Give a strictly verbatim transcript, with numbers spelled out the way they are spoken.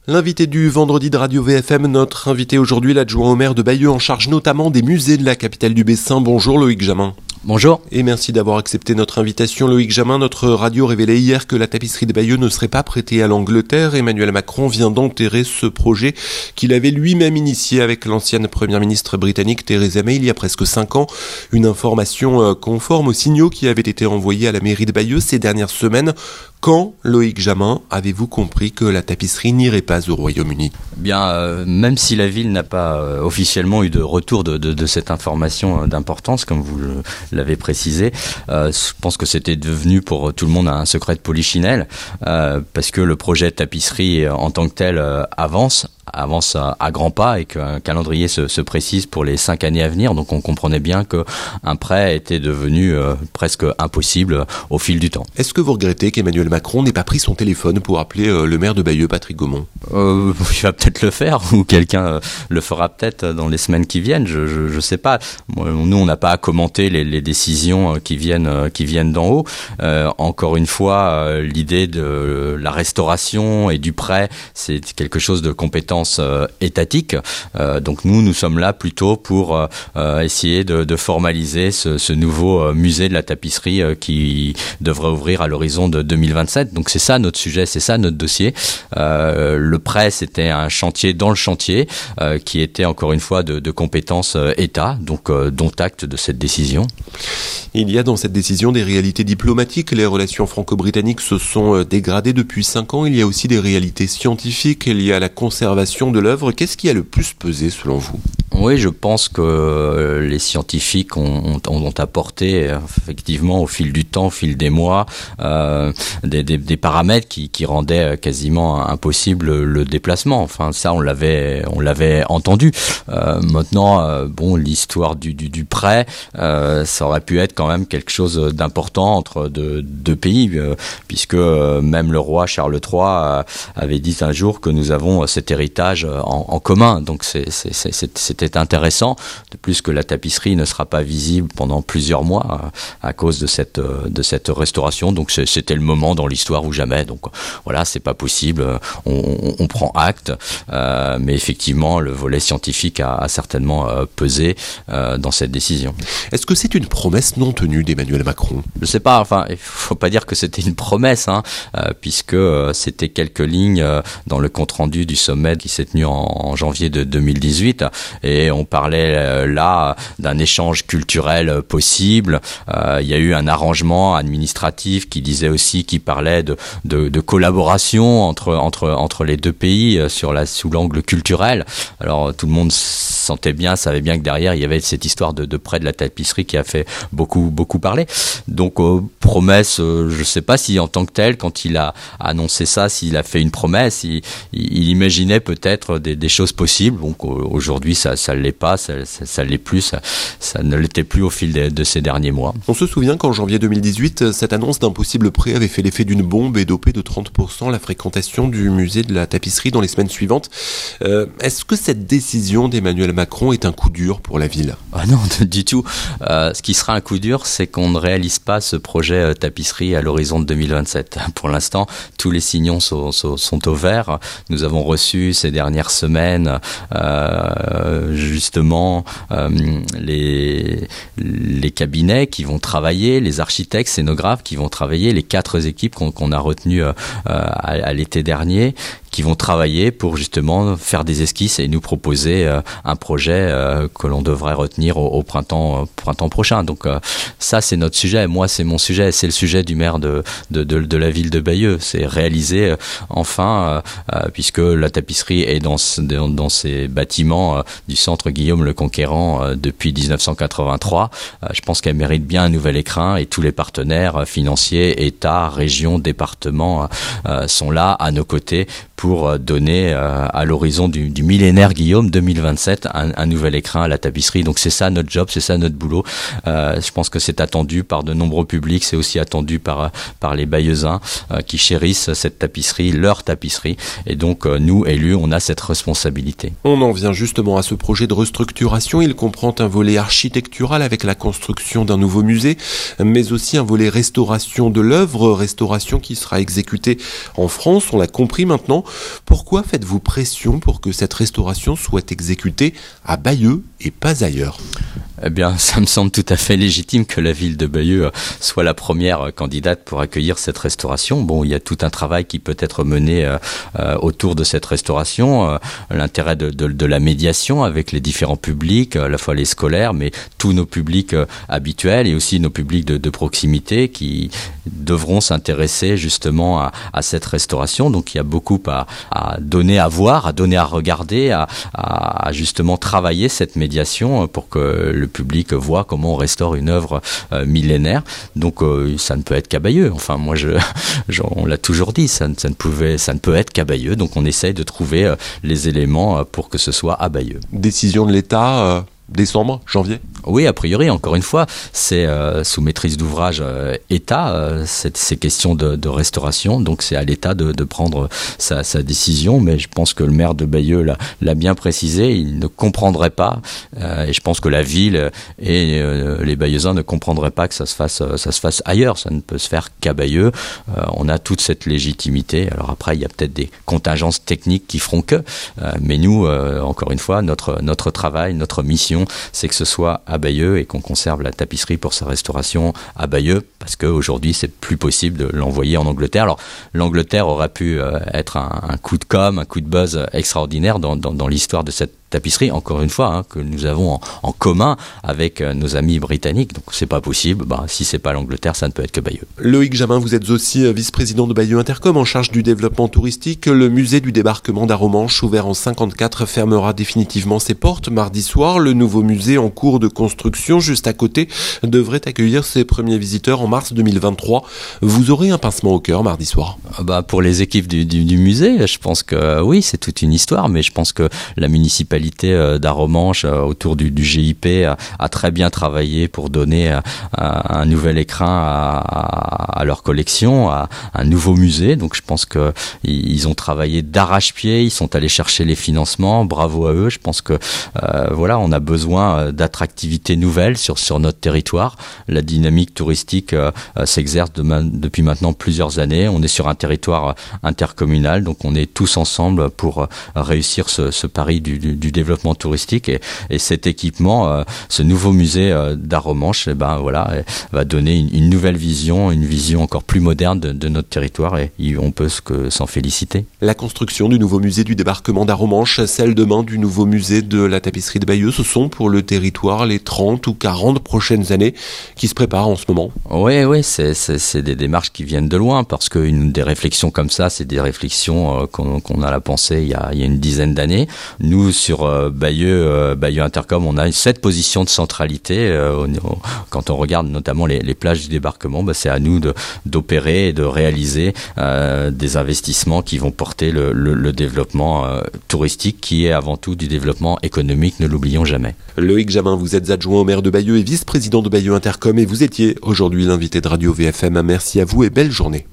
L'invité du vendredi de Radio V F M, notre invité aujourd'hui, l'adjoint au maire de Bayeux, en charge notamment des musées de la capitale du Bessin. Bonjour Loïc Jamin. Bonjour. Et merci d'avoir accepté notre invitation. Loïc Jamin, notre radio révélait hier que la tapisserie de Bayeux ne serait pas prêtée à l'Angleterre. Emmanuel Macron vient d'enterrer ce projet qu'il avait lui-même initié avec l'ancienne première ministre britannique Theresa May il y a presque cinq ans. Une information conforme aux signaux qui avaient été envoyés à la mairie de Bayeux ces dernières semaines. Quand, Loïc Jamin, avez-vous compris que la tapisserie n'irait pas au Royaume-Uni ? Bien, euh, même si la ville n'a pas euh, officiellement eu de retour de, de, de cette information d'importance, comme vous l'avez précisé, euh, je pense que c'était devenu pour tout le monde un secret de polichinelle, euh, parce que le projet de tapisserie en tant que tel euh, avance. avance à, à grands pas et qu'un calendrier se, se précise pour les cinq années à venir. Donc on comprenait bien qu'un prêt était devenu euh, presque impossible au fil du temps. Est-ce que vous regrettez qu'Emmanuel Macron n'ait pas pris son téléphone pour appeler euh, le maire de Bayeux, Patrick Gaumont ? euh, Il va peut-être le faire, ou quelqu'un euh, le fera peut-être dans les semaines qui viennent, je, je, je sais pas. Nous, on n'a pas à commenter les, les décisions qui viennent, euh, qui viennent d'en haut. Euh, encore une fois, euh, l'idée de la restauration et du prêt, c'est quelque chose de compétent Euh, étatique. Euh, donc nous, nous sommes là plutôt pour euh, essayer de, de formaliser ce, ce nouveau euh, musée de la tapisserie euh, qui devrait ouvrir à l'horizon de deux mille vingt-sept. Donc c'est ça notre sujet, c'est ça notre dossier. Euh, le prêt, c'était un chantier dans le chantier euh, qui était encore une fois de, de compétence euh, État, donc euh, dont acte de cette décision. Il y a dans cette décision des réalités diplomatiques. Les relations franco-britanniques se sont dégradées depuis cinq ans. Il y a aussi des réalités scientifiques. Il y a la conservation de l'œuvre. Qu'est-ce qui a le plus pesé selon vous ? Oui, je pense que les scientifiques ont, ont, ont apporté effectivement au fil du temps, au fil des mois, euh, des, des, des paramètres qui, qui rendaient quasiment impossible le déplacement. Enfin, ça, on l'avait, on l'avait entendu. Euh, maintenant, euh, bon, l'histoire du, du, du prêt, euh, ça aurait pu être quand même quelque chose d'important entre deux, deux pays, euh, puisque euh, même le roi Charles trois euh, avait dit un jour que nous avons cet héritage en, en commun. Donc, c'est, c'est, c'est, c'était intéressant, de plus que la tapisserie ne sera pas visible pendant plusieurs mois à, à cause de cette, de cette restauration. Donc c'était le moment dans l'histoire ou jamais. Donc voilà, c'est pas possible, on, on, on prend acte, euh, mais effectivement le volet scientifique a, a certainement euh, pesé euh, dans cette décision. Est-ce que c'est une promesse non tenue d'Emmanuel Macron ? Je sais pas, enfin il faut pas dire que c'était une promesse, hein, euh, puisque euh, c'était quelques lignes euh, dans le compte-rendu du sommet qui s'est tenu en, en janvier de deux mille dix-huit. Et on parlait euh, là d'un échange culturel euh, possible. Euh, il y a eu un arrangement administratif qui disait aussi, qui parlait de, de, de collaboration entre, entre, entre les deux pays euh, sur la, sous l'angle culturel. Alors tout le monde sentait bien, savait bien que derrière il y avait cette histoire de, de prêt de la tapisserie qui a fait beaucoup, beaucoup parler. Donc euh, promesse, euh, je ne sais pas si en tant que tel, quand il a annoncé ça, s'il a fait une promesse, il, il imaginait peut-être des, des choses possibles. Donc euh, aujourd'hui ça ça ne l'est pas, ça, ça, ça l'est plus, ça, ça ne l'était plus au fil de, de ces derniers mois. On se souvient qu'en janvier deux mille dix-huit, cette annonce d'un possible prêt avait fait l'effet d'une bombe et dopé de trente pour cent la fréquentation du musée de la tapisserie dans les semaines suivantes. Euh, est-ce que cette décision d'Emmanuel Macron est un coup dur pour la ville ? Ah non, du tout. Euh, ce qui sera un coup dur, c'est qu'on ne réalise pas ce projet euh, tapisserie à l'horizon de deux mille vingt-sept. Pour l'instant, tous les signaux sont, sont, sont au vert. Nous avons reçu ces dernières semaines euh, justement euh, les, les cabinets qui vont travailler, les architectes, scénographes qui vont travailler, les quatre équipes qu'on, qu'on a retenues euh, à, à l'été dernier, qui vont travailler pour justement faire des esquisses et nous proposer euh, un projet euh, que l'on devrait retenir au, au printemps, euh, printemps prochain. Donc euh, ça, c'est notre sujet. Moi, c'est mon sujet. C'est le sujet du maire de, de, de, de la ville de Bayeux. C'est réaliser euh, enfin, euh, euh, puisque la tapisserie est dans, dans, dans ces bâtiments euh, du centre Guillaume le Conquérant euh, depuis dix-neuf cent quatre-vingt-trois. Euh, je pense qu'elle mérite bien un nouvel écrin et tous les partenaires euh, financiers, État, région, département euh, sont là à nos côtés pour donner euh, à l'horizon du, du millénaire Guillaume deux mille vingt-sept un, un nouvel écrin à la tapisserie. Donc c'est ça notre job, c'est ça notre boulot. Euh, je pense que c'est attendu par de nombreux publics, c'est aussi attendu par, par les Bayeuxins euh, qui chérissent cette tapisserie, leur tapisserie. Et donc euh, nous, élus, on a cette responsabilité. On en vient justement à ce projet de restructuration. Il comprend un volet architectural avec la construction d'un nouveau musée, mais aussi un volet restauration de l'œuvre, restauration qui sera exécutée en France, on l'a compris maintenant. Pourquoi faites-vous pression pour que cette restauration soit exécutée à Bayeux et pas ailleurs ? Eh bien, ça me semble tout à fait légitime que la ville de Bayeux soit la première candidate pour accueillir cette restauration. Bon, il y a tout un travail qui peut être mené euh, autour de cette restauration. Euh, l'intérêt de, de, de la médiation avec les différents publics, à la fois les scolaires, mais tous nos publics euh, habituels et aussi nos publics de, de proximité qui devront s'intéresser justement à, à cette restauration. Donc, il y a beaucoup à, à donner à voir, à donner à regarder, à, à, à justement travailler cette médiation pour que le public voit comment on restaure une œuvre euh, millénaire. Donc euh, ça ne peut être qu'à Bayeux. Enfin, moi, je, je, on l'a toujours dit, ça, ça, ne pouvait, ça ne peut être qu'à Bayeux. Donc on essaye de trouver euh, les éléments euh, pour que ce soit à Bayeux. Décision de l'État euh... Décembre, janvier ? Oui, a priori, encore une fois, c'est euh, sous maîtrise d'ouvrage euh, État, euh, c'est, ces questions de, de restauration, donc c'est à l'État de, de prendre sa, sa décision, mais je pense que le maire de Bayeux l'a, l'a bien précisé, il ne comprendrait pas, euh, et je pense que la ville et euh, les Bayeuxins ne comprendraient pas que ça se fasse, ça se fasse ailleurs, ça ne peut se faire qu'à Bayeux, euh, on a toute cette légitimité, alors après il y a peut-être des contingences techniques qui feront que, euh, mais nous, euh, encore une fois, notre, notre travail, notre mission, c'est que ce soit à Bayeux et qu'on conserve la tapisserie pour sa restauration à Bayeux, parce qu'aujourd'hui c'est plus possible de l'envoyer en Angleterre. Alors l'Angleterre aurait pu euh, être un, un coup de com', un coup de buzz extraordinaire dans, dans, dans l'histoire de cette tapisserie, encore une fois, hein, que nous avons en, en commun avec euh, nos amis britanniques, donc c'est pas possible, bah, si c'est pas l'Angleterre, ça ne peut être que Bayeux. Loïc Jamin, vous êtes aussi vice-président de Bayeux Intercom en charge du développement touristique. Le musée du débarquement d'Arromanches, ouvert en cinquante-quatre, fermera définitivement ses portes mardi soir. Le nouveau musée en cours de construction, juste à côté, devrait accueillir ses premiers visiteurs en mars deux mille vingt-trois. Vous aurez un pincement au cœur mardi soir ? Bah, pour les équipes du, du, du musée, je pense que euh, oui, c'est toute une histoire, mais je pense que la municipalité d'Arromanches autour du, du G I P a, a très bien travaillé pour donner a, a, un nouvel écrin à, à, à leur collection, à, à un nouveau musée. Donc je pense que ils ont travaillé d'arrache-pied, ils sont allés chercher les financements. Bravo à eux. Je pense que euh, voilà, on a besoin d'attractivité nouvelle sur sur notre territoire. La dynamique touristique euh, s'exerce de ma, depuis maintenant plusieurs années. On est sur un territoire intercommunal, donc on est tous ensemble pour réussir ce, ce pari du, du, du développement touristique et, et cet équipement, euh, ce nouveau musée euh, d'Arromanches, eh ben voilà, va donner une, une nouvelle vision, une vision encore plus moderne de, de notre territoire et on peut que s'en féliciter. La construction du nouveau musée du débarquement d'Arromanches, celle demain du nouveau musée de la tapisserie de Bayeux, ce sont pour le territoire les trente ou quarante prochaines années qui se préparent en ce moment. Oui, oui, c'est, c'est, c'est des démarches qui viennent de loin parce que une, des réflexions comme ça, c'est des réflexions euh, qu'on, qu'on a la pensée il y a, il y a une dizaine d'années. Nous, sur euh, Bayeux, euh, Bayeux Intercom, on a cette position de centralité. Euh, au, au, quand on regarde notamment les, les plages du débarquement, bah, c'est à nous de, d'opérer et de réaliser euh, des investissements qui vont porter le, le, le développement euh, touristique qui est avant tout du développement économique, ne l'oublions jamais. Loïc Jamin, vous êtes adjoint au maire de Bayeux et vice-président de Bayeux Intercom et vous étiez aujourd'hui l'invité de Radio V F M. Merci à vous et belle journée.